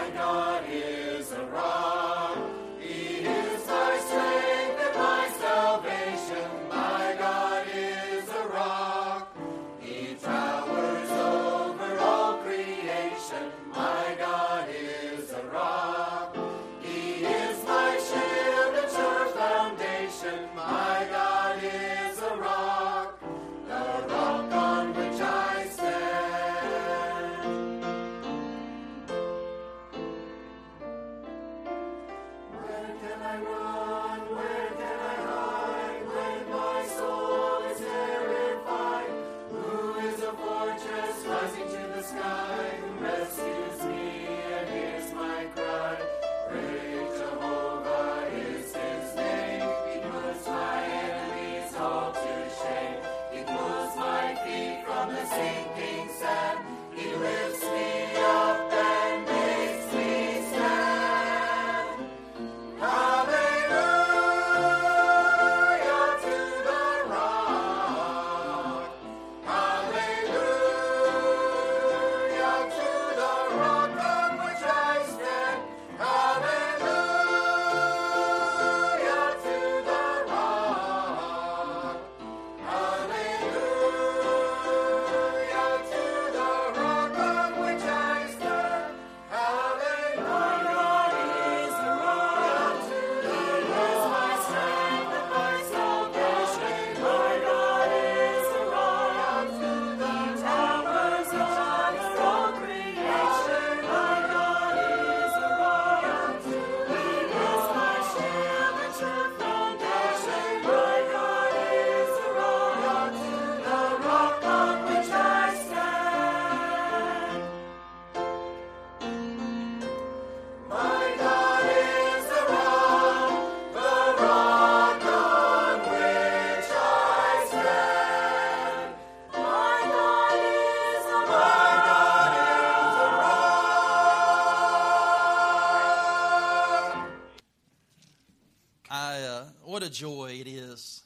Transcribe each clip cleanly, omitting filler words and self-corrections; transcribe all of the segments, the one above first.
What a joy it is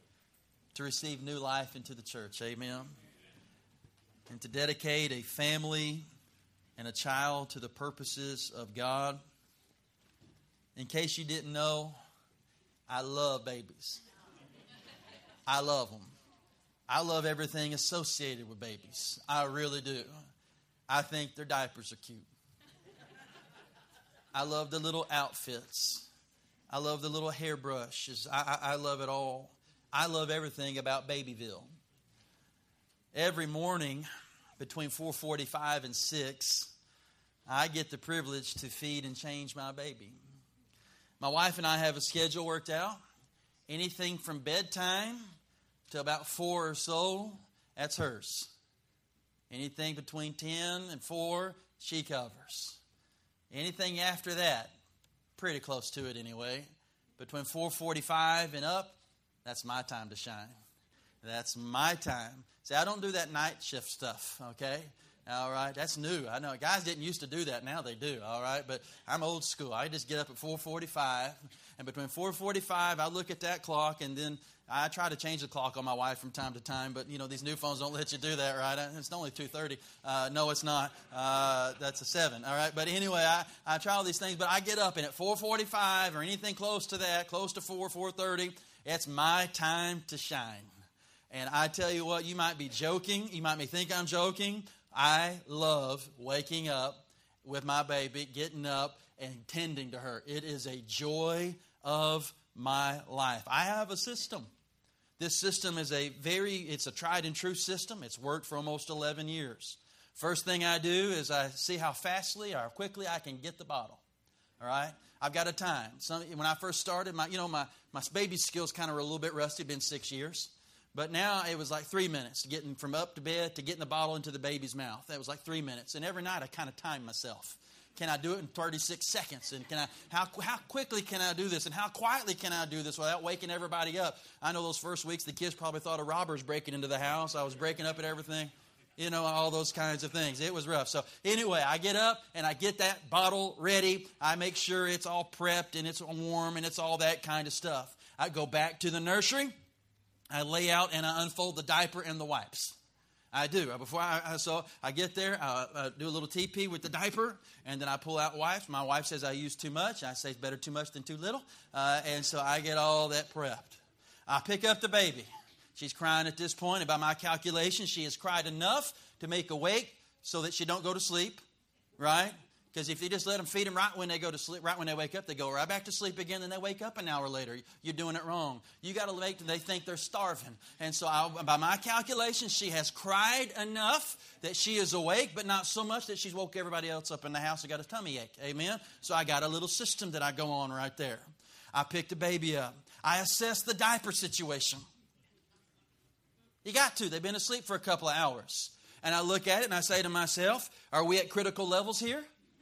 to receive new life into the church. Amen. And to dedicate a family and a child to the purposes of God. In case you didn't know, I love babies. I love them. I love everything associated with babies. I really do. I think their diapers are cute. I love the little outfits. I love the little hairbrushes. I love it all. I love everything about Babyville. Every morning between 4:45 and 6, I get the privilege to feed and change my baby. My wife and I have a schedule worked out. Anything from bedtime to about 4 or so, that's hers. Anything between 10 and 4, she covers. Anything after that, pretty close to it anyway, between 4:45 and up, that's my time to shine. That's my time. See, I don't do that night shift stuff, okay? All right, that's new. I know guys didn't used to do that. Now they do, all right? But I'm old school. I just get up at 4:45, and between 4:45, I look at that clock, and then I try to change the clock on my wife from time to time, but, you know, these new phones don't let you do that, right? It's only 2:30. No, it's not. That's a 7, all right? But anyway, I try all these things, but I get up, and at 4:45 or anything close to that, close to 4:30, it's my time to shine. And I tell you what, you might be joking. You might think I'm joking. I love waking up with my baby, getting up and tending to her. It is a joy of my life. I have a system. This system is it's a tried and true system. It's worked for almost 11 years. First thing I do is I see how fastly or quickly I can get the bottle. All right? I've got a time. When I first started, my baby skills kind of were a little bit rusty. Been 6 years. But now it was like 3 minutes, getting from up to bed to getting the bottle into the baby's mouth. That was like 3 minutes. And every night I kind of timed myself. Can I do it in 36 seconds? And how quickly can I do this? And how quietly can I do this without waking everybody up? I know those first weeks the kids probably thought a robber's breaking into the house. I was breaking up at everything. You know, all those kinds of things. It was rough. So anyway, I get up and I get that bottle ready. I make sure it's all prepped and it's warm and it's all that kind of stuff. I go back to the nursery. I lay out and I unfold the diaper and the wipes. I do. Before I get there, I do a little TP with the diaper, and then I pull out wipes. My wife says I use too much. I say it's better too much than too little. And so I get all that prepped. I pick up the baby. She's crying at this point, and by my calculation, she has cried enough to make awake so that she don't go to sleep, right? Because if you just let them feed them right when they go to sleep, right when they wake up, they go right back to sleep again, and they wake up an hour later. You're doing it wrong. You got to make them, they think they're starving. And so by my calculation, she has cried enough that she is awake, but not so much that she's woke everybody else up in the house and got a tummy ache. Amen? So I got a little system that I go on right there. I pick the baby up. I assess the diaper situation. You got to. They've been asleep for a couple of hours. And I look at it and I say to myself, are we at critical levels here?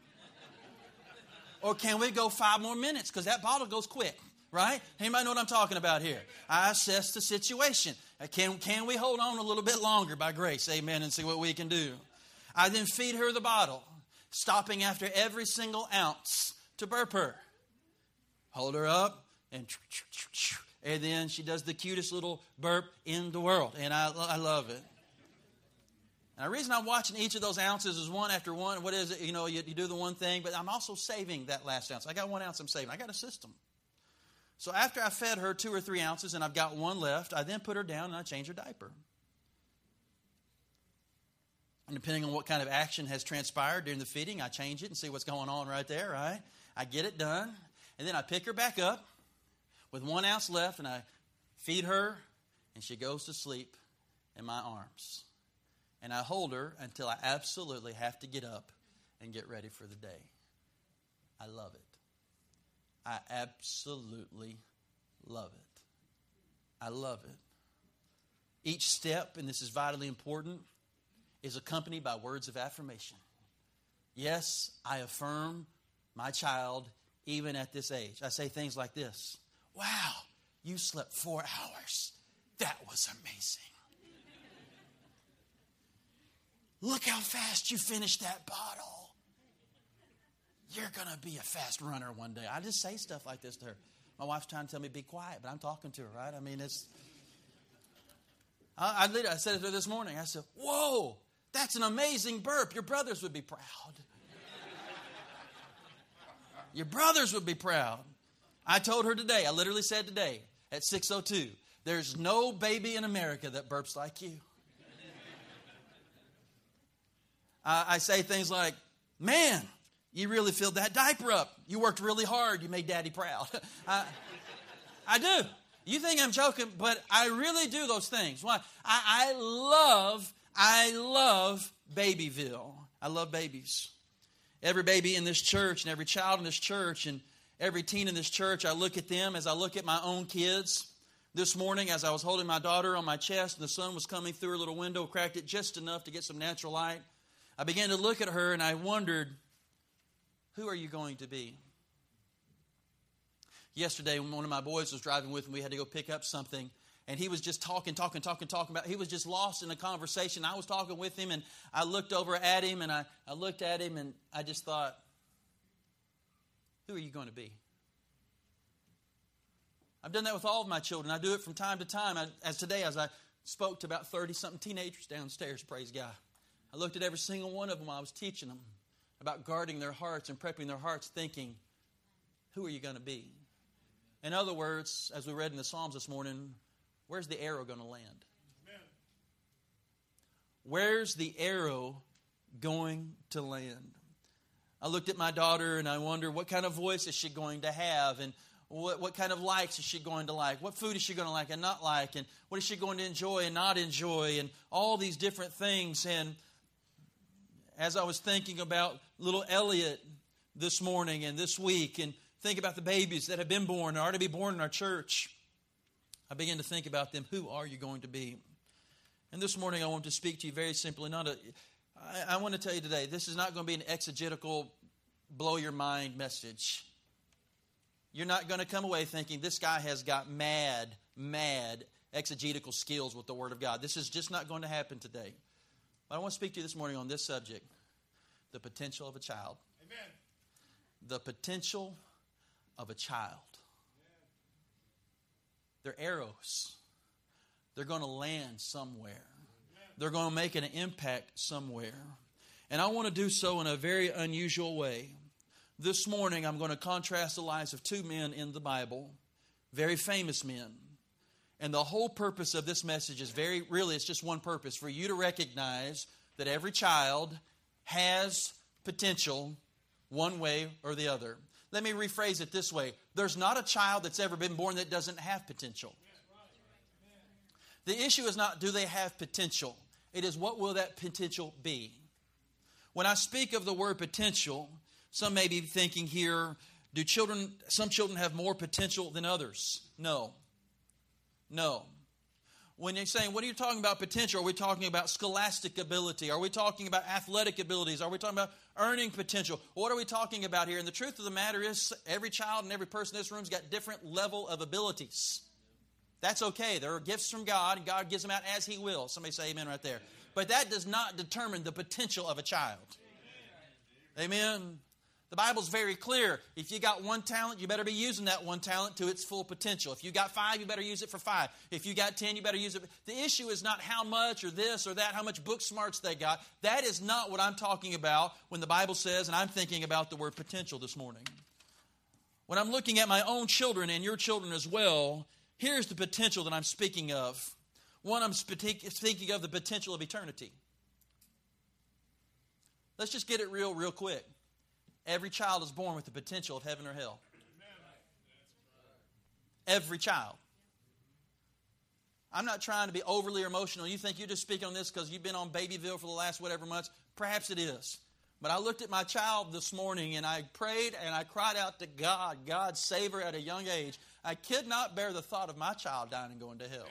Or can we go 5 more minutes? Because that bottle goes quick, right? Anybody know what I'm talking about here? I assess the situation. Can we hold on a little bit longer by grace? Amen. And see what we can do. I then feed her the bottle, stopping after every single ounce to burp her. Hold her up, and then she does the cutest little burp in the world. And I love it. And the reason I'm watching each of those ounces is one after one. What is it? You know, you do the one thing, but I'm also saving that last ounce. I got 1 ounce I'm saving. I got a system. So after I fed her 2 or 3 ounces and I've got 1 left, I then put her down and I change her diaper. And depending on what kind of action has transpired during the feeding, I change it and see what's going on right there, right? I get it done. And then I pick her back up with 1 ounce left and I feed her and she goes to sleep in my arms. And I hold her until I absolutely have to get up and get ready for the day. I love it. I absolutely love it. I love it. Each step, and this is vitally important, is accompanied by words of affirmation. Yes, I affirm my child even at this age. I say things like this. Wow, you slept 4 hours. That was amazing. Look how fast you finished that bottle. You're going to be a fast runner one day. I just say stuff like this to her. My wife's trying to tell me be quiet, but I'm talking to her, right? I mean, it's... I said it to her this morning. I said, whoa, that's an amazing burp. Your brothers would be proud. Your brothers would be proud. I told her today, I literally said today at 6:02, there's no baby in America that burps like you. I say things like, man, you really filled that diaper up. You worked really hard. You made Daddy proud. I do. You think I'm joking, but I really do those things. Why? I love Babyville. I love babies. Every baby in this church and every child in this church and every teen in this church, I look at them as I look at my own kids. This morning, as I was holding my daughter on my chest and the sun was coming through her little window, cracked it just enough to get some natural light, I began to look at her and I wondered, who are you going to be? Yesterday, when one of my boys was driving with me, we had to go pick up something. And he was just talking about, he was just lost in a conversation. I was talking with him and I looked over at him and I looked at him and I just thought, who are you going to be? I've done that with all of my children. I do it from time to time. As I spoke to about 30-something teenagers downstairs, praise God. I looked at every single one of them while I was teaching them about guarding their hearts and prepping their hearts, thinking, who are you going to be? In other words, as we read in the Psalms this morning, where's the arrow going to land? Amen. Where's the arrow going to land? I looked at my daughter and I wondered, what kind of voice is she going to have? And what kind of likes is she going to like? What food is she going to like and not like? And what is she going to enjoy and not enjoy? And all these different things. And as I was thinking about little Elliot this morning and this week, and think about the babies that have been born or are to be born in our church, I began to think about them. Who are you going to be? And this morning I want to speak to you very simply. I want to tell you today, this is not going to be an exegetical, blow your mind message. You're not going to come away thinking this guy has got mad exegetical skills with the Word of God. This is just not going to happen today. But I want to speak to you this morning on this subject, the potential of a child. Amen. The potential of a child. They're arrows. They're going to land somewhere. They're going to make an impact somewhere. And I want to do so in a very unusual way. This morning, I'm going to contrast the lives of two men in the Bible, very famous men. And the whole purpose of this message is it's just one purpose, for you to recognize that every child has potential one way or the other. Let me rephrase it this way. There's not a child that's ever been born that doesn't have potential. The issue is not do they have potential. It is what will that potential be. When I speak of the word potential, some may be thinking here, some children have more potential than others? No. When you're saying, what are you talking about potential? Are we talking about scholastic ability? Are we talking about athletic abilities? Are we talking about earning potential? What are we talking about here? And the truth of the matter is, every child and every person in this room has got different level of abilities. That's okay. There are gifts from God, and God gives them out as He will. Somebody say amen right there. But that does not determine the potential of a child. Amen. The Bible's very clear. If you got one talent, you better be using that one talent to its full potential. If you got 5, you better use it for 5. If you got 10, you better use it. The issue is not how much or this or that, how much book smarts they got. That is not what I'm talking about when the Bible says, and I'm thinking about the word potential this morning. When I'm looking at my own children and your children as well, here's the potential that I'm speaking of. One, I'm speaking of the potential of eternity. Let's just get it real quick. Every child is born with the potential of heaven or hell. Every child. I'm not trying to be overly emotional. You think you're just speaking on this because you've been on Babyville for the last whatever months. Perhaps it is. But I looked at my child this morning and I prayed and I cried out to God. God, save her at a young age. I could not bear the thought of my child dying and going to hell.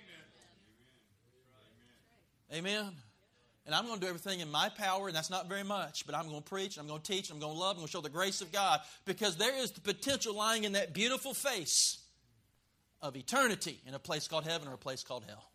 Amen. And I'm going to do everything in my power, and that's not very much, but I'm going to preach, I'm going to teach, I'm going to love, I'm going to show the grace of God, because there is the potential lying in that beautiful face of eternity in a place called heaven or a place called hell.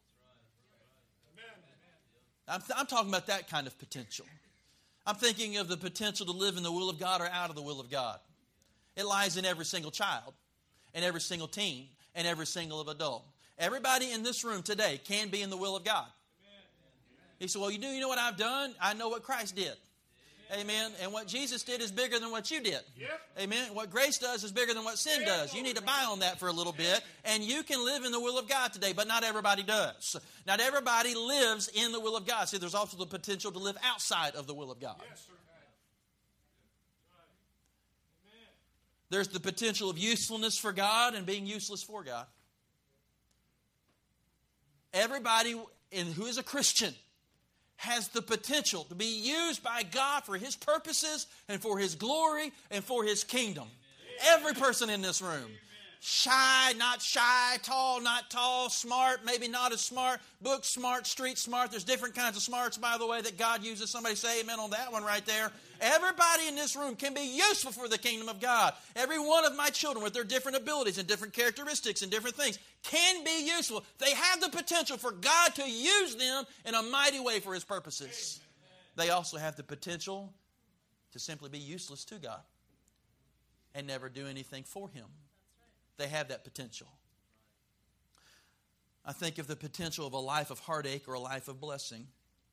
I'm talking about that kind of potential. I'm thinking of the potential to live in the will of God or out of the will of God. It lies in every single child, and every single teen, and every single adult. Everybody in this room today can be in the will of God. He said, well, you know what I've done? I know what Christ did. Amen. And what Jesus did is bigger than what you did. Amen. What grace does is bigger than what sin does. You need to buy on that for a little bit. And you can live in the will of God today, but not everybody does. Not everybody lives in the will of God. See, there's also the potential to live outside of the will of God. There's the potential of usefulness for God and being useless for God. Everybody who is a Christian has the potential to be used by God for His purposes and for His glory and for His kingdom. Every person in this room. Shy, not shy, tall, not tall, smart, maybe not as smart, book smart, street smart. There's different kinds of smarts, by the way, that God uses. Somebody say amen on that one right there. Everybody in this room can be useful for the kingdom of God. Every one of my children with their different abilities and different characteristics and different things can be useful. They have the potential for God to use them in a mighty way for His purposes. They also have the potential to simply be useless to God and never do anything for Him. They have that potential. I think of the potential of a life of heartache or a life of blessing.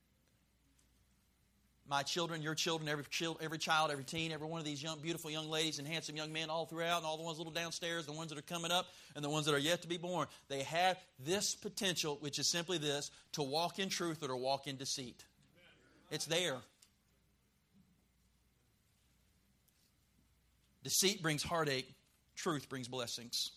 My children, your children, every child, every teen, every one of these beautiful young ladies and handsome young men all throughout, and all the ones little downstairs, the ones that are coming up, and the ones that are yet to be born, they have this potential, which is simply this, to walk in truth or to walk in deceit. It's there. Deceit brings heartache. Truth brings blessings.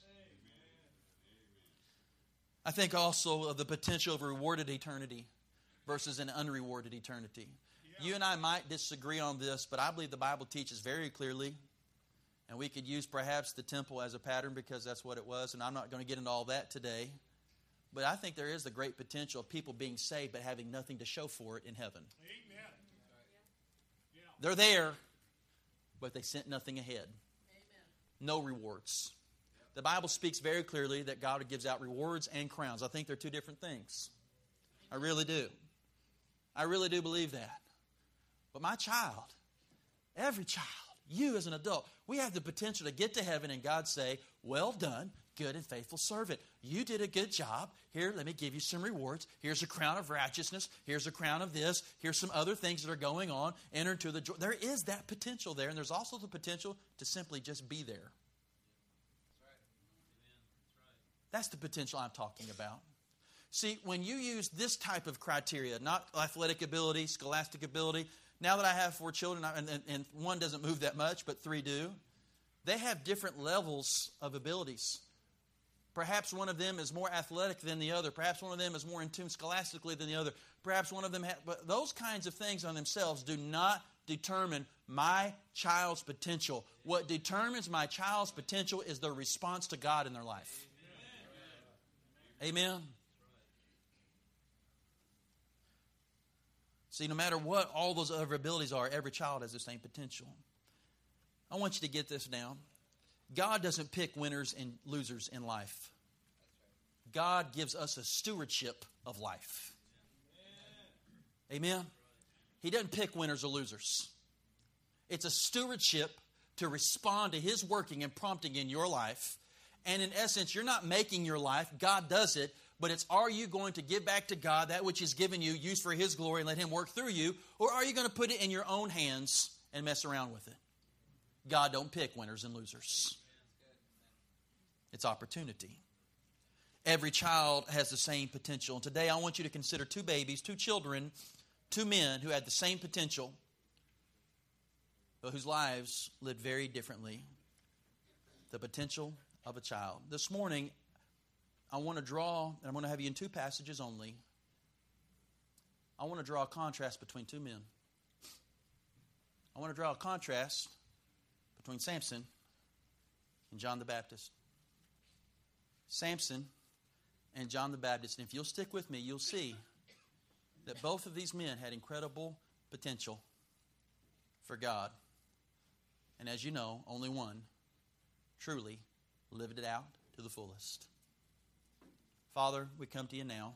I think also of the potential of a rewarded eternity versus an unrewarded eternity. You and I might disagree on this, but I believe the Bible teaches very clearly, and we could use perhaps the temple as a pattern because that's what it was, and I'm not going to get into all that today. But I think there is the great potential of people being saved but having nothing to show for it in heaven. Amen. They're there, but they sent nothing ahead. No rewards. The Bible speaks very clearly that God gives out rewards and crowns. I think they're two different things. I really do. I really do believe that. But my child, every child, you as an adult, we have the potential to get to heaven and God say, well done, good and faithful servant. You did a good job. Here, let me give you some rewards. Here's a crown of righteousness. Here's a crown of this. Here's some other things that are going on. Enter into the joy. There is that potential there, and there's also the potential to simply just be there. That's the potential I'm talking about. See, when you use this type of criteria, not athletic ability, scholastic ability, now that I have 4 children, and one doesn't move that much, but 3 do, they have different levels of abilities. Perhaps one of them is more athletic than the other. Perhaps one of them is more in tune scholastically than the other. Perhaps one of them but those kinds of things on themselves do not determine my child's potential. What determines my child's potential is their response to God in their life. Amen. See, no matter what all those other abilities are, every child has the same potential. I want you to get this down. God doesn't pick winners and losers in life. God gives us a stewardship of life. Amen? He doesn't pick winners or losers. It's a stewardship to respond to His working and prompting in your life. And in essence, you're not making your life. God does it. But it's, are you going to give back to God that which He's given you, use for His glory, and let Him work through you? Or are you going to put it in your own hands and mess around with it? God don't pick winners and losers. It's opportunity. Every child has the same potential. And today I want you to consider 2 babies, 2 children, 2 men who had the same potential, but whose lives lived very differently. The potential of a child. This morning, I want to draw, and I'm going to have you in 2 passages only. I want to draw a contrast between 2 men. I want to draw a contrast between Samson and John the Baptist. Samson and John the Baptist. And if you'll stick with me, you'll see that both of these men had incredible potential for God. And as you know, only one truly lived it out to the fullest. Father, we come to you now.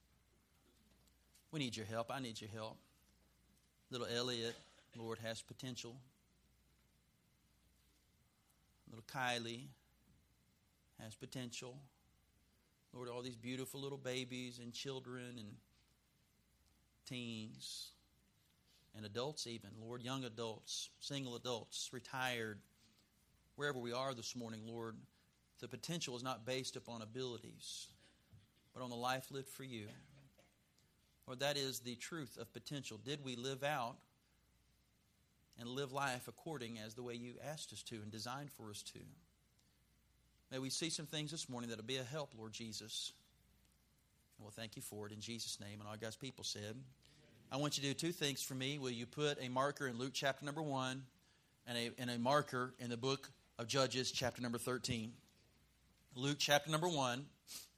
We need your help. I need your help. Little Elliot, Lord, has potential. Little Kylie has potential. Lord, all these beautiful little babies and children and teens and adults even. Lord, young adults, single adults, retired, wherever we are this morning, Lord, the potential is not based upon abilities, but on the life lived for you. Lord, that is the truth of potential. Did we live out and live life according as the way you asked us to and designed for us to? May we see some things this morning that will be a help, Lord Jesus. And we'll thank you for it in Jesus' name. And all God's people said, I want you to do 2 things for me. Will you put a marker in Luke chapter number 1 and a marker in the book of Judges chapter number 13? Luke chapter number 1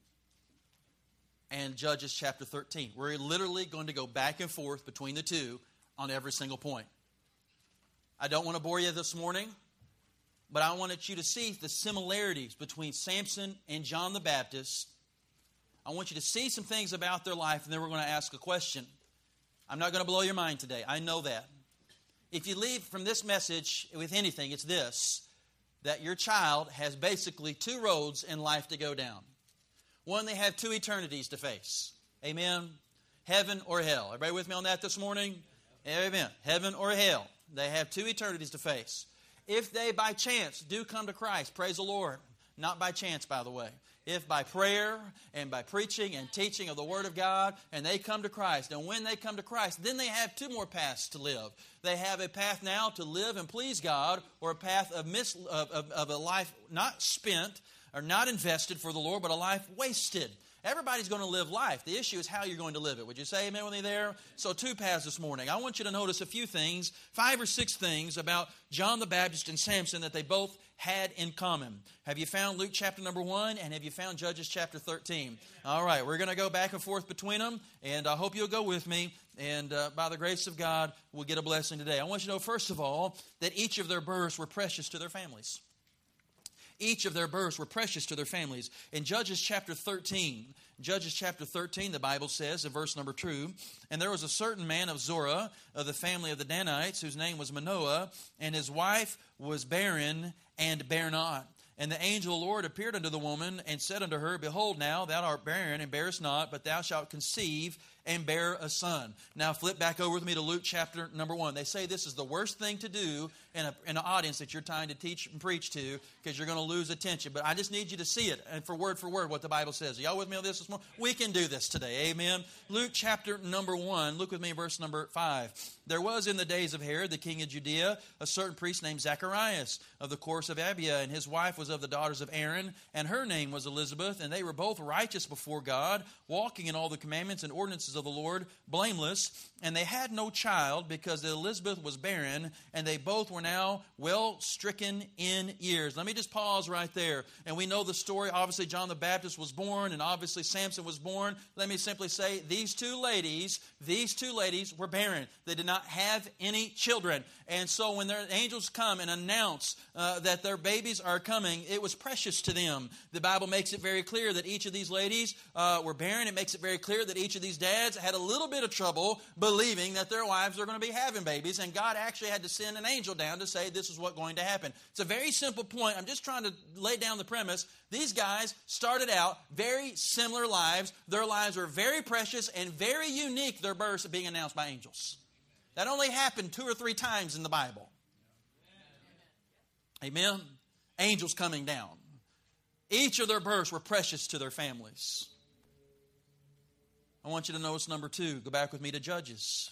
and Judges chapter 13. We're literally going to go back and forth between the 2 on every single point. I don't want to bore you this morning, but I wanted you to see the similarities between Samson and John the Baptist. I want you to see some things about their life, and then we're going to ask a question. I'm not going to blow your mind today. I know that. If you leave from this message with anything, it's this, that your child has basically 2 roads in life to go down. One, they have 2 eternities to face. Amen? Heaven or hell. Everybody with me on that this morning? Amen. Heaven or hell. They have 2 eternities to face. If they by chance do come to Christ, praise the Lord. Not by chance, by the way. If by prayer and by preaching and teaching of the Word of God, and they come to Christ. And when they come to Christ, then they have 2 more paths to live. They have a path now to live and please God, or a path of a life not spent or not invested for the Lord, but a life wasted. Everybody's going to live life. The issue is how you're going to live it. Would you say amen with me there? So 2 paths this morning. I want you to notice a few things, 5 or 6 things about John the Baptist and Samson that they both had in common. Have you found Luke chapter number 1 and have you found Judges chapter 13? All right, we're going to go back and forth between them, and I hope you'll go with me. And by the grace of God, we'll get a blessing today. I want you to know, first of all, that each of their births were precious to their families. Each of their births were precious to their families. In Judges chapter 13, the Bible says in verse number 2, and there was a certain man of Zorah of the family of the Danites, whose name was Manoah, and his wife was barren and bare not. And the angel of the Lord appeared unto the woman and said unto her, Behold, now thou art barren and bearest not, but thou shalt conceive and bear a son. Now flip back over with me to Luke chapter number 1. They say this is the worst thing to do in an audience that you're trying to teach and preach to, because you're going to lose attention. But I just need you to see it, and for word what the Bible says. Are y'all with me on this morning? We can do this today. Amen. Luke chapter number 1. Look with me, verse number 5. There was in the days of Herod, the king of Judea, a certain priest named Zacharias of the course of Abia, and his wife was of the daughters of Aaron, and her name was Elizabeth, and they were both righteous before God, walking in all the commandments and ordinances of the Lord, blameless. And they had no child, because Elizabeth was barren, and they both were now well stricken in years. Let me just pause right there. And we know the story. Obviously, John the Baptist was born, and obviously Samson was born. Let me simply say, these two ladies were barren. They did not have any children. And so when their angels come and announce that their babies are coming, it was precious to them. The Bible makes it very clear that each of these ladies were barren. It makes it very clear that each of these dads had a little bit of trouble believing that their wives are going to be having babies. And God actually had to send an angel down to say this is what's going to happen. It's a very simple point. I'm just trying to lay down the premise. These guys started out very similar lives. Their lives were very precious and very unique, their births being announced by angels. That only happened 2 or 3 times in the Bible. Amen? Angels coming down. Each of their births were precious to their families. I want you to notice number 2. Go back with me to Judges.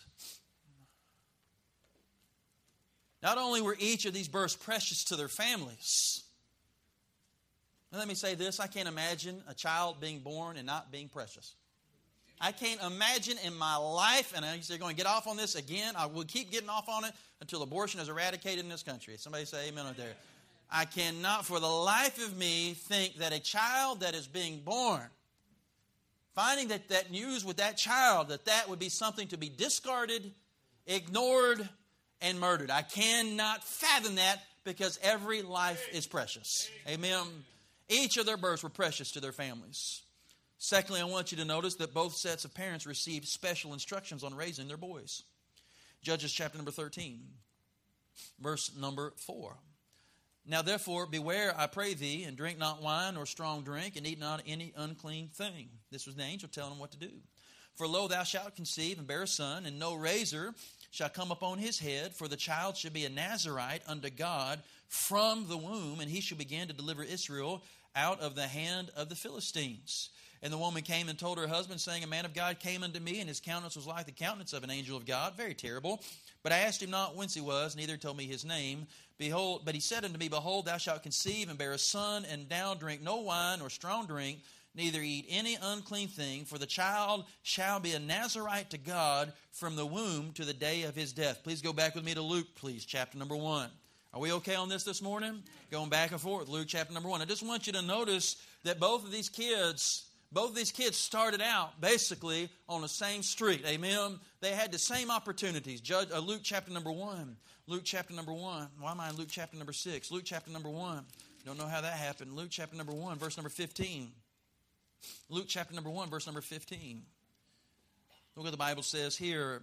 Not only were each of these births precious to their families, and let me say this, I can't imagine a child being born and not being precious. I can't imagine in my life, and you're going to get off on this again. I will keep getting off on it until abortion is eradicated in this country. Somebody say amen out there. I cannot for the life of me think that a child that is being born, finding that news with that child, that would be something to be discarded, ignored, and murdered. I cannot fathom that, because every life is precious. Amen. Each of their births were precious to their families. Secondly, I want you to notice that both sets of parents received special instructions on raising their boys. Judges chapter number 13, verse number 4. Now therefore, beware, I pray thee, and drink not wine or strong drink, and eat not any unclean thing. This was the angel telling them what to do. For lo, thou shalt conceive and bear a son, and no razor shall come upon his head, for the child shall be a Nazarite unto God from the womb, and he shall begin to deliver Israel out of the hand of the Philistines. And the woman came and told her husband, saying, A man of God came unto me, and his countenance was like the countenance of an angel of God, very terrible. But I asked him not whence he was, neither told me his name. Behold, but he said unto me, Behold, thou shalt conceive and bear a son, and now drink no wine or strong drink, neither eat any unclean thing, for the child shall be a Nazarite to God from the womb to the day of his death. Please go back with me to Luke, please, chapter number 1. Are we okay on this morning? Going back and forth, Luke chapter number 1. I just want you to notice that both of these kids started out basically on the same street. Amen? They had the same opportunities. Luke chapter number 1. Luke chapter number 1. Why am I in Luke chapter number 6? Luke chapter number 1. Don't know how that happened. Luke chapter number 1, verse number 15. Luke chapter number 1, verse number 15. Look what the Bible says here.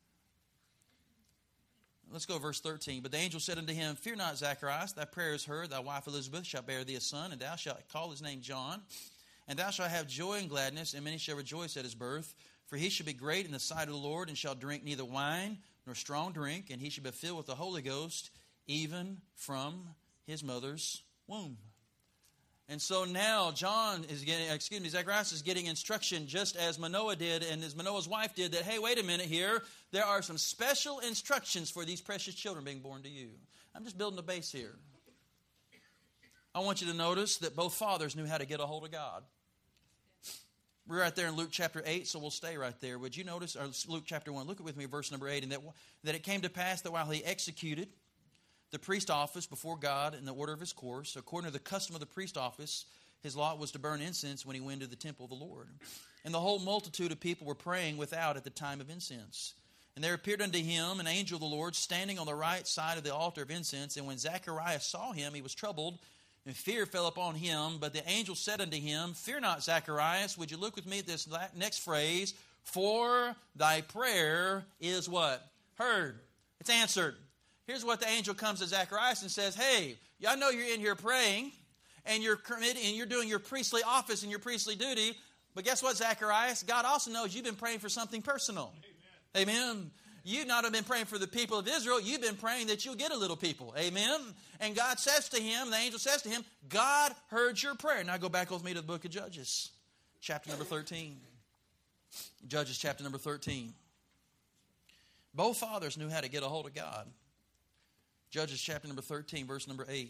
Let's go verse 13. But the angel said unto him, Fear not, Zacharias, thy prayer is heard. Thy wife Elizabeth shall bear thee a son, and thou shalt call his name John. And thou shalt have joy and gladness, and many shall rejoice at his birth. For he shall be great in the sight of the Lord, and shall drink neither wine nor strong drink, and he shall be filled with the Holy Ghost, even from his mother's womb. And so now Zacharias is getting instruction, just as Manoah did, and as Manoah's wife did, that, hey, wait a minute here. There are some special instructions for these precious children being born to you. I'm just building a base here. I want you to notice that both fathers knew how to get a hold of God. We're right there in Luke chapter 8, so we'll stay right there. Would you notice, or Luke chapter 1, look with me, verse number 8, and that it came to pass that while he executed the priest office before God in the order of his course, according to the custom of the priest office, his lot was to burn incense when he went to the temple of the Lord. And the whole multitude of people were praying without at the time of incense. And there appeared unto him an angel of the Lord standing on the right side of the altar of incense. And when Zacharias saw him, he was troubled, And fear fell upon him. But the angel said unto him, Fear not, Zacharias. Would you look with me at this next phrase? For thy prayer is what? Heard. It's answered. Here's what the angel comes to Zacharias and says, hey, I know you're in here praying, and you're doing your priestly office and your priestly duty, but guess what, Zacharias? God also knows you've been praying for something personal. Amen. Amen. You've not been praying for the people of Israel. You've been praying that you'll get a little people. Amen. And God says to him, the angel says to him, God heard your prayer. Now go back with me to the book of Judges, chapter number 13. Judges chapter number 13. Both fathers knew how to get a hold of God. Judges chapter number 13, verse number 8.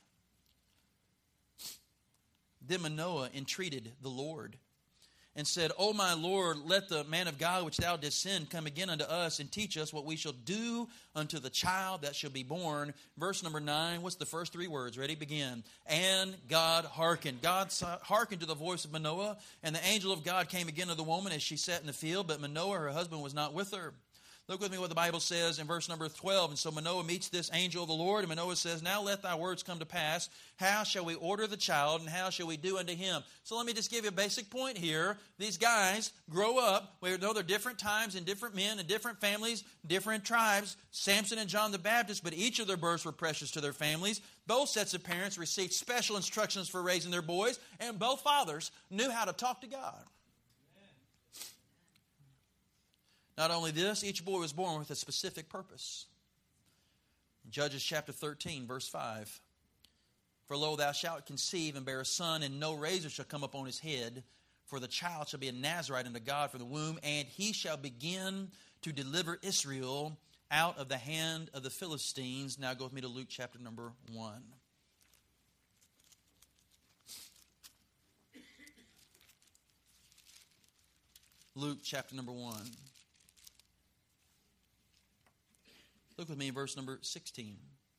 Then Manoah entreated the Lord and said, O my Lord, let the man of God which thou didst send come again unto us and teach us what we shall do unto the child that shall be born. Verse number 9, what's the first three words? Ready, begin. And God hearkened. God hearkened to the voice of Manoah, and the angel of God came again to the woman as she sat in the field, but Manoah, her husband, was not with her. Look with me what the Bible says in verse number 12. And so Manoah meets this angel of the Lord, and Manoah says, Now let thy words come to pass. How shall we order the child, and how shall we do unto him? So let me just give you a basic point here. These guys grow up. We know they're different times and different men and different families, different tribes. Samson and John the Baptist, but each of their births were precious to their families. Both sets of parents received special instructions for raising their boys, and both fathers knew how to talk to God. Not only this, each boy was born with a specific purpose. In Judges chapter 13, verse 5. For lo, thou shalt conceive and bear a son, and no razor shall come upon his head. For the child shall be a Nazarite unto God from the womb, and he shall begin to deliver Israel out of the hand of the Philistines. Now go with me to Luke chapter number 1. Luke chapter number 1. Look with me in verse number 16.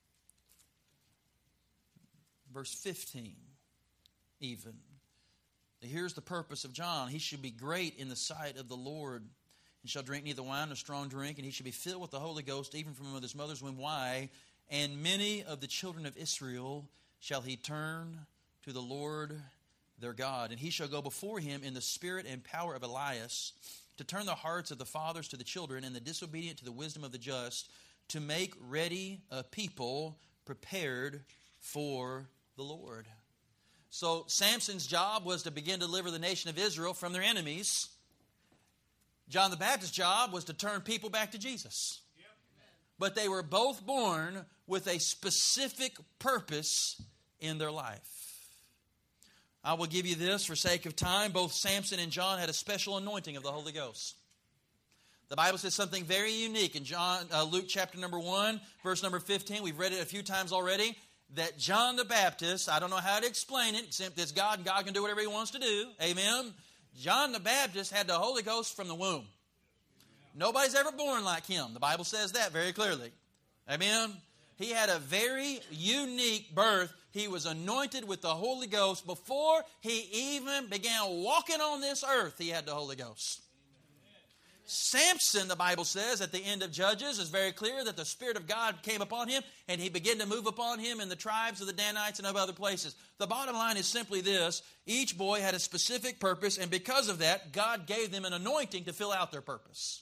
Verse 15 even. Here's the purpose of John. He should be great in the sight of the Lord, and shall drink neither wine nor strong drink, and he shall be filled with the Holy Ghost even from his mother's womb. Why? And many of the children of Israel shall he turn to the Lord their God. And he shall go before him in the spirit and power of Elias, to turn the hearts of the fathers to the children, and the disobedient to the wisdom of the just, to make ready a people prepared for the Lord. So Samson's job was to begin to deliver the nation of Israel from their enemies. John the Baptist's job was to turn people back to Jesus. But they were both born with a specific purpose in their life. I will give you this for sake of time. Both Samson and John had a special anointing of the Holy Ghost. The Bible says something very unique in Luke chapter number 1, verse number 15. We've read it a few times already. That John the Baptist, I don't know how to explain it, except it's God, and God can do whatever he wants to do. Amen. John the Baptist had the Holy Ghost from the womb. Nobody's ever born like him. The Bible says that very clearly. Amen. He had a very unique birth. He was anointed with the Holy Ghost before he even began walking on this earth. He had the Holy Ghost. Samson, the Bible says, at the end of Judges, is very clear that the Spirit of God came upon him, and he began to move upon him in the tribes of the Danites and of other places. The bottom line is simply this. Each boy had a specific purpose, and because of that, God gave them an anointing to fill out their purpose.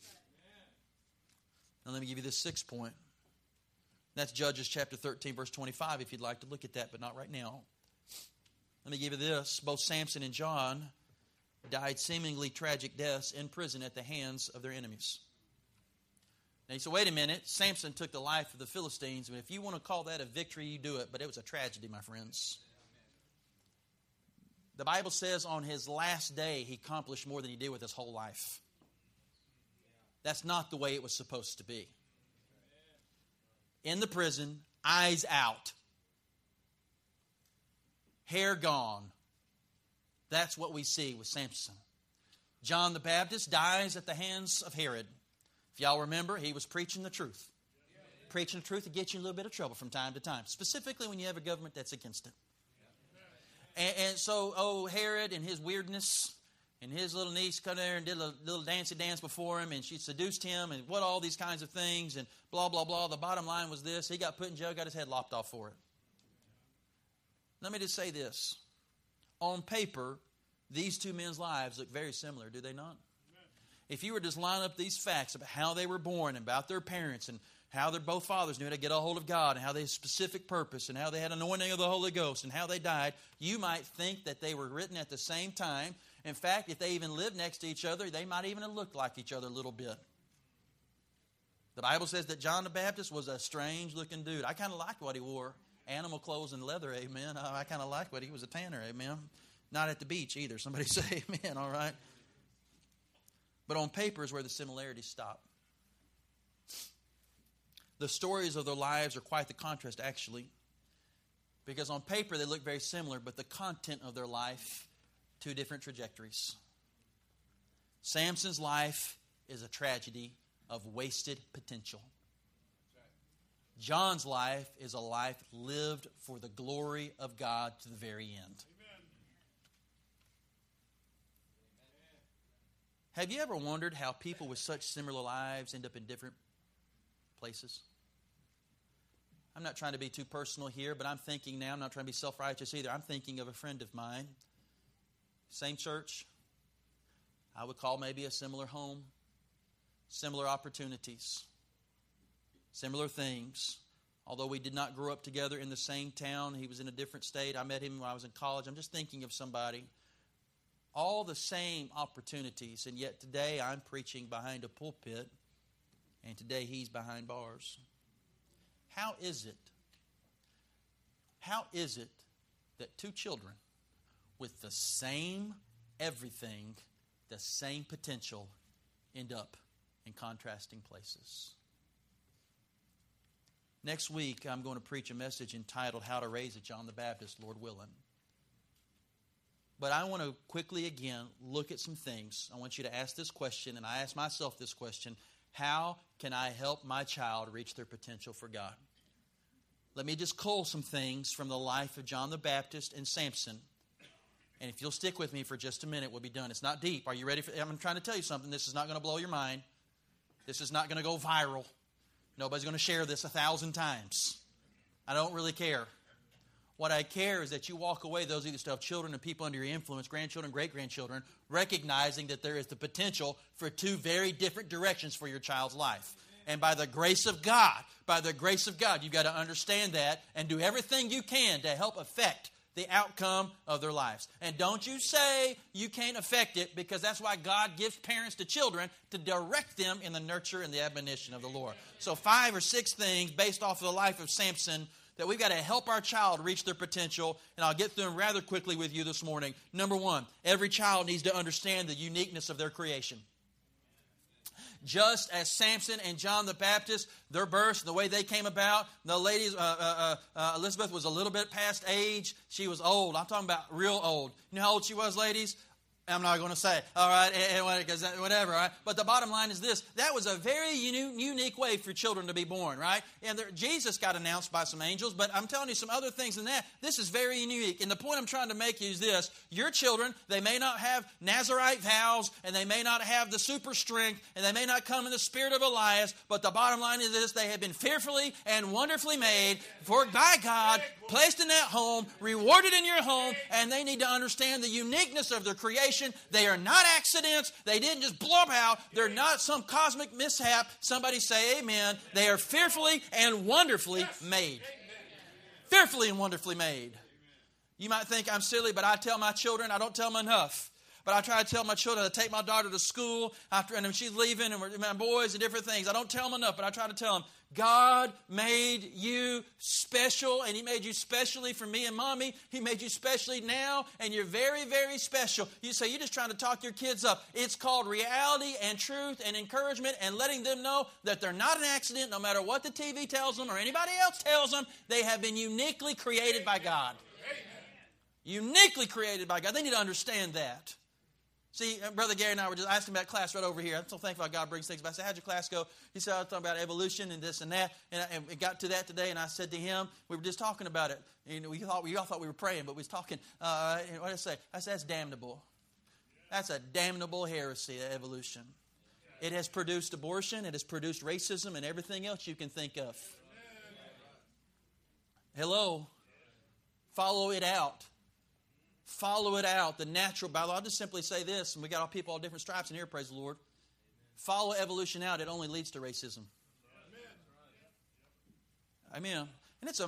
Now let me give you this sixth point. That's Judges chapter 13, verse 25, if you'd like to look at that, but not right now. Let me give you this. Both Samson and John died seemingly tragic deaths in prison at the hands of their enemies. Now you say, wait a minute, Samson took the life of the Philistines. I mean, if you want to call that a victory, you do it, but it was a tragedy, my friends. The Bible says on his last day, he accomplished more than he did with his whole life. That's not the way it was supposed to be. In the prison, eyes out, hair gone. That's what we see with Samson. John the Baptist dies at the hands of Herod. If y'all remember, he was preaching the truth. Preaching the truth will get you in a little bit of trouble from time to time, specifically when you have a government that's against it. And so, Herod and his weirdness, and his little niece come there and did a little dancey dance before him, and she seduced him, and what all these kinds of things, and blah, blah, blah. The bottom line was this. He got put in jail, got his head lopped off for it. Let me just say this. On paper, these two men's lives look very similar, do they not? If you were to just line up these facts about how they were born and about their parents and how their both fathers knew how to get a hold of God and how they had specific purpose and how they had anointing of the Holy Ghost and how they died, you might think that they were written at the same time. In fact, if they even lived next to each other, they might even have looked like each other a little bit. The Bible says that John the Baptist was a strange-looking dude. I kind of liked what he wore. Animal clothes and leather, amen. I kind of liked what he was a tanner, amen. Not at the beach either. Somebody say amen, all right? But on paper is where the similarities stop. The stories of their lives are quite the contrast, actually. Because on paper they look very similar, but the content of their life, two different trajectories. Samson's life is a tragedy of wasted potential. John's life is a life lived for the glory of God to the very end. Have you ever wondered how people with such similar lives end up in different places? I'm not trying to be too personal here, but I'm thinking now, I'm not trying to be self-righteous either. I'm thinking of a friend of mine. Same church. I would call maybe a similar home. Similar opportunities. Similar things. Although we did not grow up together in the same town, he was in a different state. I met him when I was in college. I'm just thinking of somebody. All the same opportunities, and yet today I'm preaching behind a pulpit, and today he's behind bars. How is it that two children with the same everything, the same potential, end up in contrasting places? Next week, I'm going to preach a message entitled How to Raise a John the Baptist, Lord willing. But I want to quickly again look at some things. I want you to ask this question, and I ask myself this question. How can I help my child reach their potential for God? Let me just cull some things from the life of John the Baptist and Samson. And if you'll stick with me for just a minute, we'll be done. It's not deep. Are you ready? I'm trying to tell you something. This is not going to blow your mind. This is not going to go viral. Nobody's going to share this 1,000 times. I don't really care. What I care is that you walk away, those of you that still have children and people under your influence, grandchildren, great-grandchildren, recognizing that there is the potential for two very different directions for your child's life. And by the grace of God, you've got to understand that and do everything you can to help affect the outcome of their lives. And don't you say you can't affect it, because that's why God gives parents to children, to direct them in the nurture and the admonition of the Lord. So 5 or 6 things based off of the life of Samson that we've got to help our child reach their potential, and I'll get through them rather quickly with you this morning. Number 1, every child needs to understand the uniqueness of their creation. Just as Samson and John the Baptist, their births, the way they came about, the ladies, Elizabeth was a little bit past age. She was old. I'm talking about real old. You know how old she was, ladies? I'm not going to say, all right, because whatever, all right? But the bottom line is this. That was a very unique way for children to be born, right? And Jesus got announced by some angels, but I'm telling you some other things than that. This is very unique. And the point I'm trying to make is this. Your children, they may not have Nazarite vows, and they may not have the super strength, and they may not come in the spirit of Elias, but the bottom line is this. They have been fearfully and wonderfully made by God, placed in that home, rewarded in your home, and they need to understand the uniqueness of their creation. They are not accidents. They didn't just blow out. They're not some cosmic mishap. Somebody say amen. They are fearfully and wonderfully made. Fearfully and wonderfully made. You might think I'm silly, but I tell my children, I don't tell them enough. But I try to tell my children, I take my daughter to school and she's leaving, and my boys and different things. I don't tell them enough, but I try to tell them, God made you special, and He made you specially for me and Mommy. He made you specially now, and you're very, very special. You say, you're just trying to talk your kids up. It's called reality and truth and encouragement and letting them know that they're not an accident, no matter what the TV tells them or anybody else tells them. They have been uniquely created by God. Uniquely created by God. They need to understand that. See, Brother Gary and I were just asking about class right over here. I'm so thankful God brings things back. I said, how'd your class go? He said, I was talking about evolution and this and that. And it got to that today, and I said to him, we were just talking about it. And we all thought we were praying, but we was talking. And what did I say? I said, that's damnable. That's a damnable heresy, evolution. It has produced abortion. It has produced racism and everything else you can think of. Hello? Follow it out. Follow it out. The natural Bible. I'll just simply say this, and we got all people all different stripes in here, praise the Lord. Follow evolution out. It only leads to racism. Amen. And it's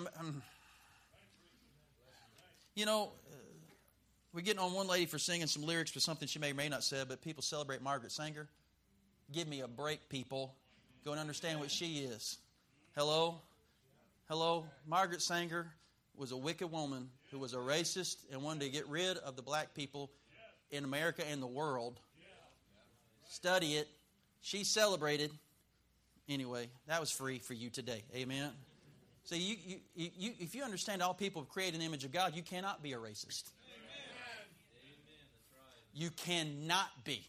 we're getting on one lady for singing some lyrics for something she may or may not say, but people celebrate Margaret Sanger. Give me a break, people. Go and understand what she is. Hello? Hello? Margaret Sanger was a wicked woman who was a racist and wanted to get rid of the black people in America and the world. Study it. She celebrated. Anyway, that was free for you today. Amen. So if you understand all people have created an image of God, you cannot be a racist. You cannot be.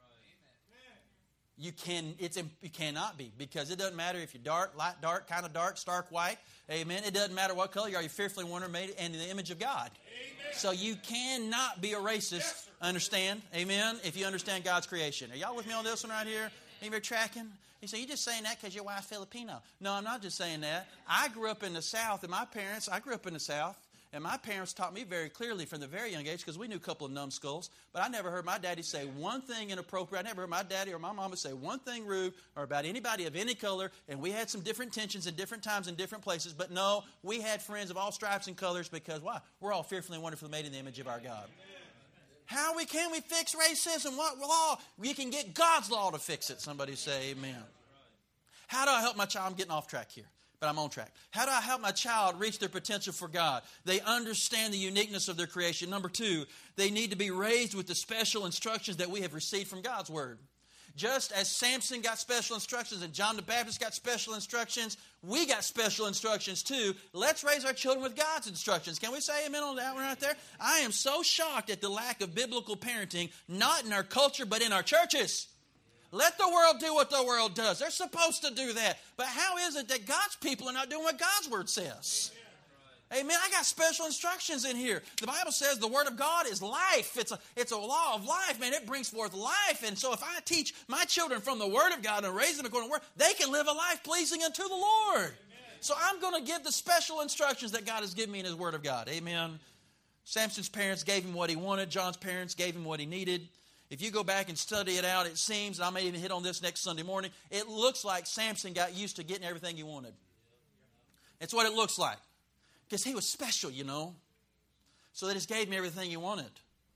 You cannot be, because it doesn't matter if you're dark, light dark, kind of dark, stark white. Amen. It doesn't matter what color you are. You're fearfully wonderfully made in the image of God. Amen. So you cannot be a racist. Yes, understand? Amen. If you understand God's creation. Are y'all with me on this one right here? Anybody tracking? You say, you're just saying that because your wife's Filipino. No, I'm not just saying that. I grew up in the South, and I grew up in the South. And my parents taught me very clearly from the very young age, because we knew a couple of numbskulls, but I never heard my daddy say one thing inappropriate. I never heard my daddy or my mama say one thing rude or about anybody of any color. And we had some different tensions in different times in different places. But no, we had friends of all stripes and colors, because why? We're all fearfully and wonderfully made in the image of our God. How can we fix racism? What law? We can get God's law to fix it. Somebody say amen. How do I help my child? I'm getting off track here, but I'm on track. How do I help my child reach their potential for God? They understand the uniqueness of their creation. Number 2, they need to be raised with the special instructions that we have received from God's Word. Just as Samson got special instructions and John the Baptist got special instructions, we got special instructions too. Let's raise our children with God's instructions. Can we say amen on that one right there? I am so shocked at the lack of biblical parenting, not in our culture, but in our churches. Let the world do what the world does. They're supposed to do that. But how is it that God's people are not doing what God's Word says? Amen. I got special instructions in here. The Bible says the Word of God is life. It's a law of life, man. It brings forth life. And so if I teach my children from the Word of God and raise them according to the Word, they can live a life pleasing unto the Lord. Amen. So I'm going to give the special instructions that God has given me in His Word of God. Amen. Samson's parents gave him what he wanted. John's parents gave him what he needed. If you go back and study it out, it seems, and I may even hit on this next Sunday morning, it looks like Samson got used to getting everything he wanted. That's what it looks like. Because he was special, So they just gave him everything he wanted.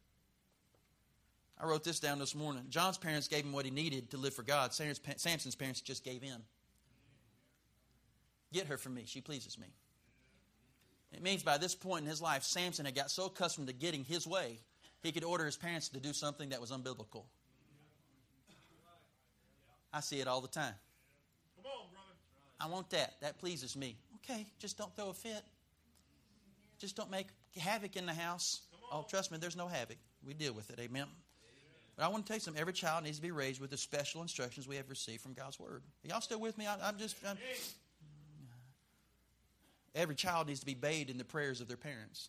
I wrote this down this morning. John's parents gave him what he needed to live for God. Samson's parents just gave in. Get her for me. She pleases me. It means by this point in his life, Samson had got so accustomed to getting his way, he could order his parents to do something that was unbiblical. I see it all the time. Come on, brother. I want that. That pleases me. Okay, just don't throw a fit. Just don't make havoc in the house. Oh, trust me, there's no havoc. We deal with it. Amen. But I want to tell you something. Every child needs to be raised with the special instructions we have received from God's Word. Are y'all still with me? Every child needs to be bathed in the prayers of their parents.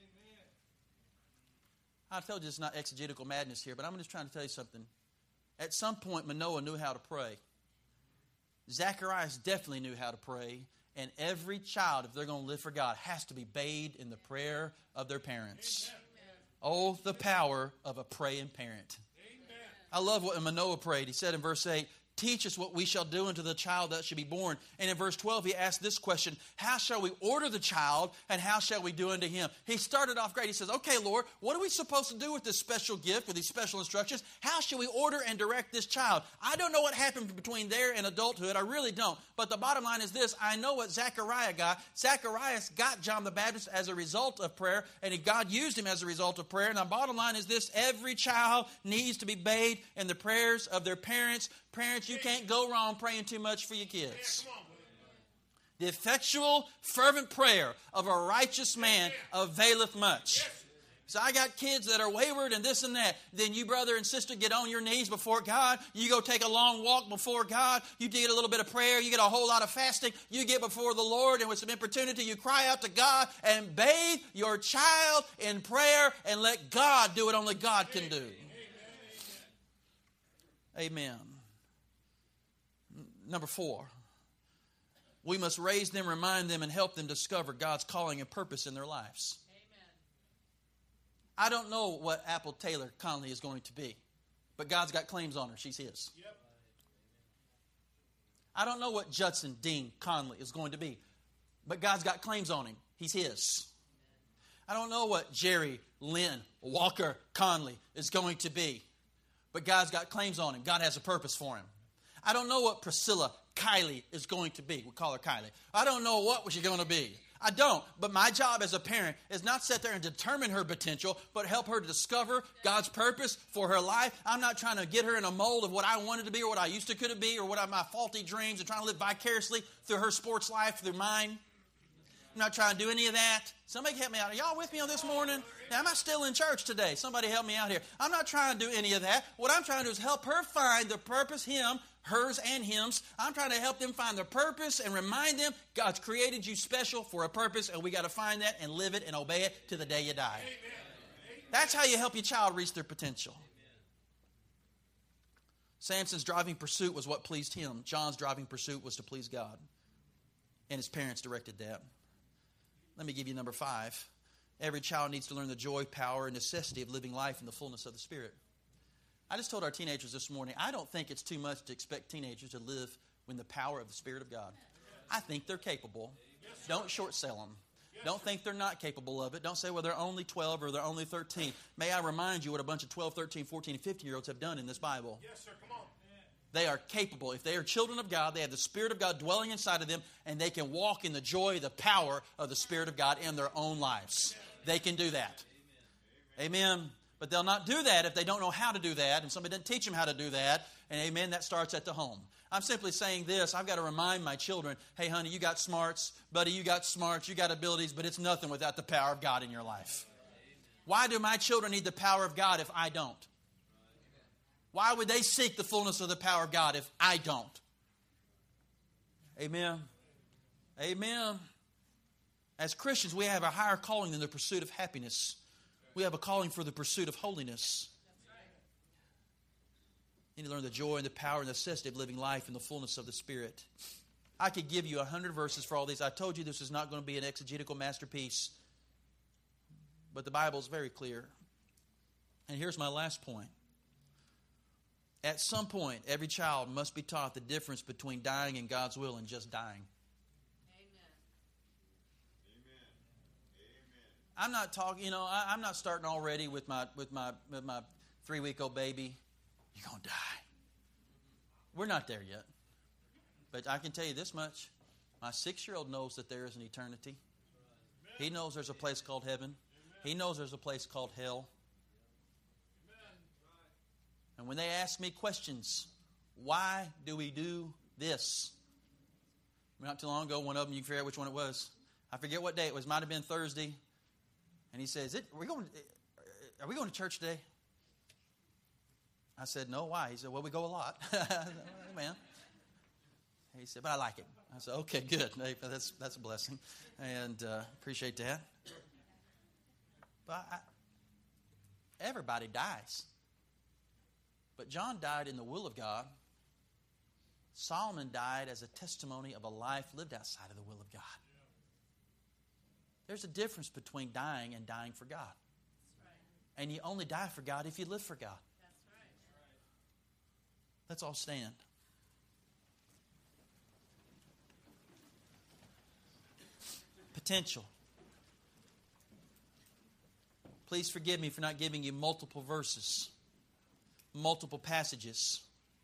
I told you it's not exegetical madness here, but I'm just trying to tell you something. At some point, Manoah knew how to pray. Zacharias definitely knew how to pray. And every child, if they're going to live for God, has to be bathed in the prayer of their parents. Oh, the power of a praying parent. I love what Manoah prayed. He said in verse 8, teach us what we shall do unto the child that should be born. And in verse 12, he asked this question, how shall we order the child, and how shall we do unto him? He started off great. He says, okay, Lord, what are we supposed to do with this special gift, with these special instructions? How shall we order and direct this child? I don't know what happened between there and adulthood. I really don't. But the bottom line is this. I know what Zachariah got. Zacharias got John the Baptist as a result of prayer, and God used him as a result of prayer. And the bottom line is this. Every child needs to be bathed in the prayers of their parents. Parents, you can't go wrong praying too much for your kids. The effectual, fervent prayer of a righteous man availeth much. So I got kids that are wayward and this and that. Then you, brother and sister, get on your knees before God. You go take a long walk before God. You get a little bit of prayer. You get a whole lot of fasting. You get before the Lord, and with some importunity, you cry out to God and bathe your child in prayer and let God do what only God can do. Amen. Number 4, we must raise them, remind them, and help them discover God's calling and purpose in their lives. I don't know what Apple Taylor Conley is going to be, but God's got claims on her. She's His. Yep. I don't know what Judson Dean Conley is going to be, but God's got claims on him. He's His. I don't know what Jerry Lynn Walker Conley is going to be, but God's got claims on him. God has a purpose for him. I don't know what Priscilla Kiley is going to be. We call her Kylie. I don't know what she's going to be. I don't. But my job as a parent is not sit there and determine her potential, but help her to discover God's purpose for her life. I'm not trying to get her in a mold of what I wanted to be or what I used to could be or what are my faulty dreams and trying to live vicariously through her sports life, through mine. I'm not trying to do any of that. Somebody help me out. Are y'all with me on this morning? Now, am I still in church today? Somebody help me out here. I'm not trying to do any of that. What I'm trying to do is help her find the purpose, hers and him's. I'm trying to help them find their purpose and remind them God's created you special for a purpose, and we got to find that and live it and obey it to the day you die. Amen. That's how you help your child reach their potential. Amen. Samson's driving pursuit was what pleased him. John's driving pursuit was to please God. And his parents directed that. Let me give you number 5. Every child needs to learn the joy, power, and necessity of living life in the fullness of the Spirit. I just told our teenagers this morning, I don't think it's too much to expect teenagers to live in the power of the Spirit of God. I think they're capable. Don't short sell them. Don't think they're not capable of it. Don't say, well, they're only 12 or they're only 13. May I remind you what a bunch of 12, 13, 14, and 15-year-olds have done in this Bible. Yes, sir. Come on. They are capable. If they are children of God, they have the Spirit of God dwelling inside of them, and they can walk in the joy, the power of the Spirit of God in their own lives. They can do that. Amen. But they'll not do that if they don't know how to do that, and somebody didn't teach them how to do that. And amen, that starts at the home. I'm simply saying this. I've got to remind my children, hey, honey, you got smarts. Buddy, you got smarts. You got abilities, but it's nothing without the power of God in your life. Why do my children need the power of God if I don't? Why would they seek the fullness of the power of God if I don't? Amen. Amen. As Christians, we have a higher calling than the pursuit of happiness. We have a calling for the pursuit of holiness. You need to learn the joy and the power and necessity of living life in the fullness of the Spirit. I could give you 100 verses for all these. I told you this is not going to be an exegetical masterpiece. But the Bible is very clear. And here's my last point. At some point, every child must be taught the difference between dying in God's will and just dying. I'm not talking, I'm not starting already with my 3-week-old baby. You're going to die. We're not there yet. But I can tell you this much. My 6-year-old knows that there is an eternity. He knows there's a place called heaven. He knows there's a place called hell. And when they ask me questions, why do we do this? Not too long ago, one of them, you can figure out which one it was. I forget what day it was. Might have been Thursday. And he says, are we going to church today? I said, no, why? He said, well, we go a lot. Amen. He said, but I like it. I said, okay, good. That's a blessing. And appreciate that. But everybody dies. But John died in the will of God. Solomon died as a testimony of a life lived outside of the will of God. There's a difference between dying and dying for God. Right. And you only die for God if you live for God. That's right. Let's all stand. Potential. Please forgive me for not giving you multiple verses, multiple passages.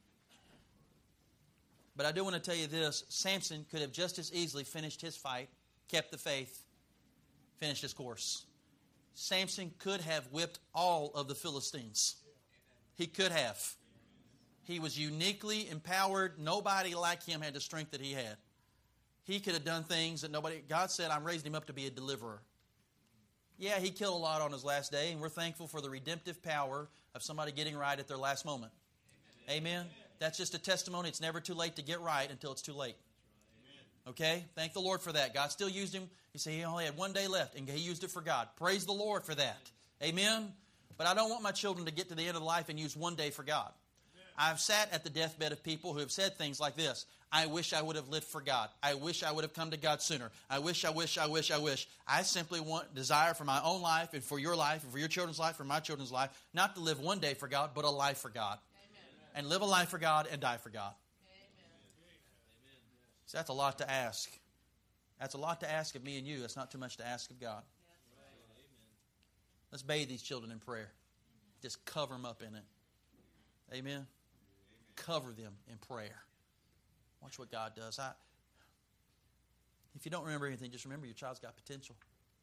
But I do want to tell you this. Samson could have just as easily finished his fight, kept the faith, finished his course. Samson could have whipped all of the Philistines. He could have. He was uniquely empowered. Nobody like him had the strength that he had. He could have done things that nobody... God said, I'm raising him up to be a deliverer. Yeah, he killed a lot on his last day, and we're thankful for the redemptive power of somebody getting right at their last moment. Amen? That's just a testimony. It's never too late to get right until it's too late. Okay? Thank the Lord for that. God still used him. He said he only had one day left, and he used it for God. Praise the Lord for that. Amen? But I don't want my children to get to the end of life and use one day for God. I've sat at the deathbed of people who have said things like this. I wish I would have lived for God. I wish I would have come to God sooner. I wish. I simply desire for my own life and for your life and for your children's life, for my children's life, not to live one day for God, but a life for God. Amen. And live a life for God and die for God. Amen. So that's a lot to ask. That's a lot to ask of me and you. That's not too much to ask of God. Let's bathe these children in prayer. Just cover them up in it. Amen. Cover them in prayer. Watch what God does. If you don't remember anything, just remember your child's got potential.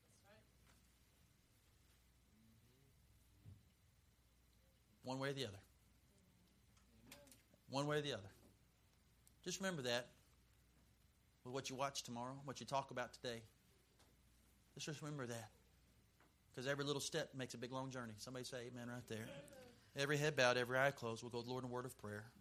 One way or the other. One way or the other. Just remember that with what you watch tomorrow, what you talk about today. Just remember that. Because every little step makes a big long journey. Somebody say amen right there. Every head bowed, every eye closed. We'll go to the Lord in a word of prayer.